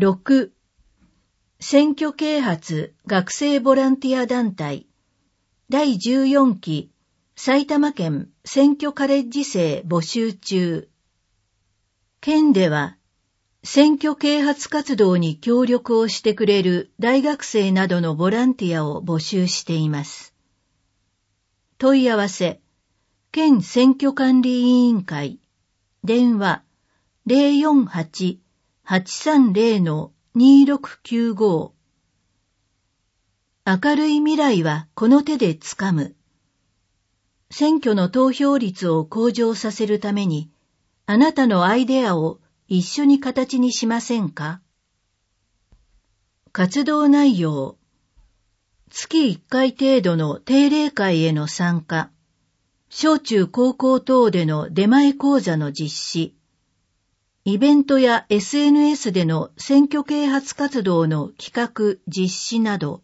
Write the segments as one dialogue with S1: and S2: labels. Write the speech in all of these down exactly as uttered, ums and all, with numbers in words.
S1: ろく、選挙啓発学生ボランティア団体だいじゅうよんき埼玉県選挙カレッジ生募集中。県では選挙啓発活動に協力をしてくれる大学生などのボランティアを募集しています。問い合わせ、県選挙管理委員会、電話 ゼロよんはち はちさんゼロ にろくきゅうご。明るい未来はこの手でつかむ。選挙の投票率を向上させるために、あなたのアイデアを一緒に形にしませんか？活動内容。月いっかい程度の定例会への参加。小中高校等での出前講座の実施。イベントや エスエヌエス での選挙啓発活動の企画・実施など。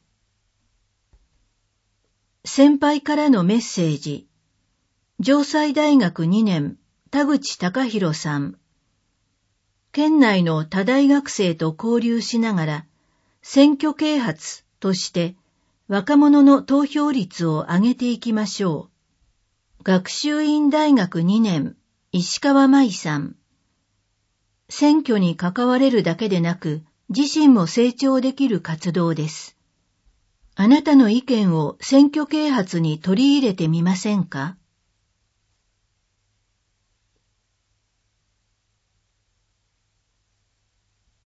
S1: 先輩からのメッセージ。城西大学にねん、田口隆弘さん。県内の他大学生と交流しながら、選挙啓発として若者の投票率を上げていきましょう。学習院大学にねん、石川舞さん。選挙に関われるだけでなく、自身も成長できる活動です。あなたの意見を選挙啓発に取り入れてみませんか？